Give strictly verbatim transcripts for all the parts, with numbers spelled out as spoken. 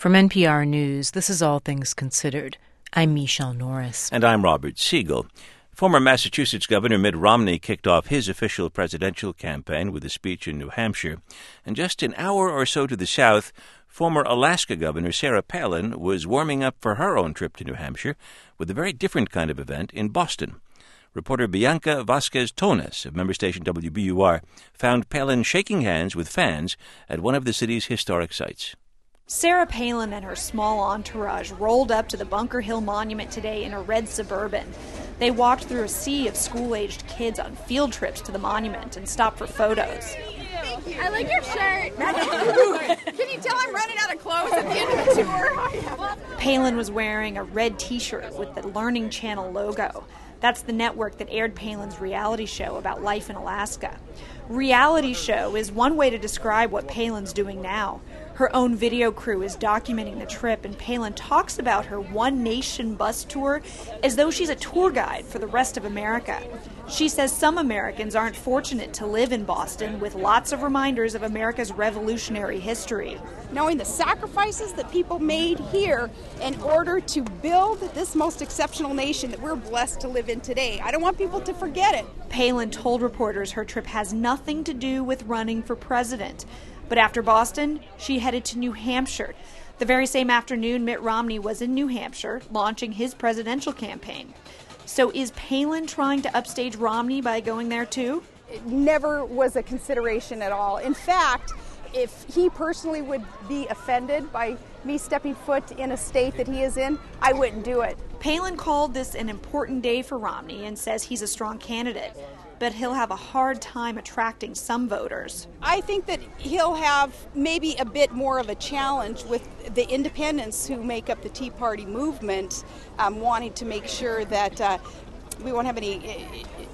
From N P R News, this is All Things Considered. I'm Michelle Norris. And I'm Robert Siegel. Former Massachusetts Governor Mitt Romney kicked off his official presidential campaign with a speech in New Hampshire. And just an hour or so to the south, former Alaska Governor Sarah Palin was warming up for her own trip to New Hampshire with a very different kind of event in Boston. Reporter Bianca Vasquez-Tones of member station W B U R found Palin shaking hands with fans at one of the city's historic sites. Sarah Palin and her small entourage rolled up to the Bunker Hill Monument today in a red Suburban. They walked through a sea of school-aged kids on field trips to the monument and stopped for photos. Thank you. I like your shirt. Can you tell I'm running out of clothes at the end of the tour? Palin was wearing a red T-shirt with the Learning Channel logo. That's the network that aired Palin's reality show about life in Alaska. Reality show is one way to describe what Palin's doing now. Her own video crew is documenting the trip, and Palin talks about her One Nation bus tour as though she's a tour guide for the rest of America. She says some Americans aren't fortunate to live in Boston with lots of reminders of America's revolutionary history. Knowing the sacrifices that people made here in order to build this most exceptional nation that we're blessed to live in today. I don't want people to forget it. Palin told reporters her trip has nothing to do with running for president. But after Boston, she headed to New Hampshire. The very same afternoon, Mitt Romney was in New Hampshire, launching his presidential campaign. So is Palin trying to upstage Romney by going there too? It never was a consideration at all. In fact, if he personally would be offended by me stepping foot in a state that he is in, I wouldn't do it. Palin called this an important day for Romney and says he's a strong candidate, but he'll have a hard time attracting some voters. I think that he'll have maybe a bit more of a challenge with the independents who make up the Tea Party movement, um, wanting to make sure that uh, we won't have any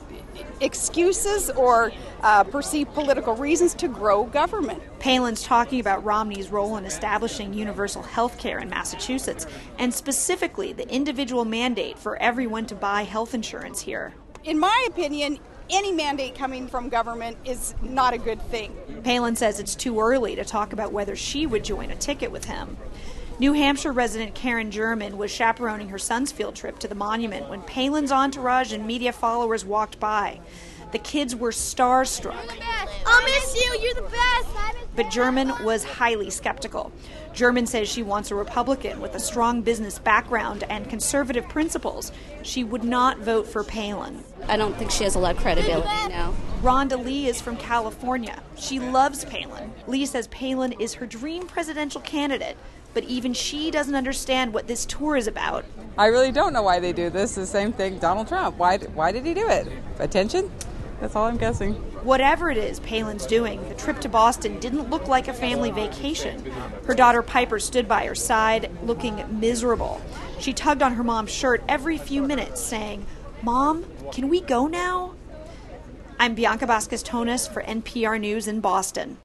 excuses or uh, perceived political reasons to grow government. Palin's talking about Romney's role in establishing universal health care in Massachusetts, and specifically the individual mandate for everyone to buy health insurance here. In my opinion, any mandate coming from government is not a good thing. Palin says it's too early to talk about whether she would join a ticket with him. New Hampshire resident Karen German was chaperoning her son's field trip to the monument when Palin's entourage and media followers walked by. The kids were starstruck. I'll miss you. You're the best. But German was highly skeptical. German says she wants a Republican with a strong business background and conservative principles. She would not vote for Palin. I don't think she has a lot of credibility now. Rhonda Lee is from California. She loves Palin. Lee says Palin is her dream presidential candidate, but even she doesn't understand what this tour is about. I really don't know why they do this. The same thing Donald Trump. Why, why did he do it? Attention? That's all I'm guessing. Whatever it is Palin's doing, the trip to Boston didn't look like a family vacation. Her daughter Piper stood by her side, looking miserable. She tugged on her mom's shirt every few minutes, saying, "Mom, can we go now?" I'm Bianca Vasquez-Tones for N P R News in Boston.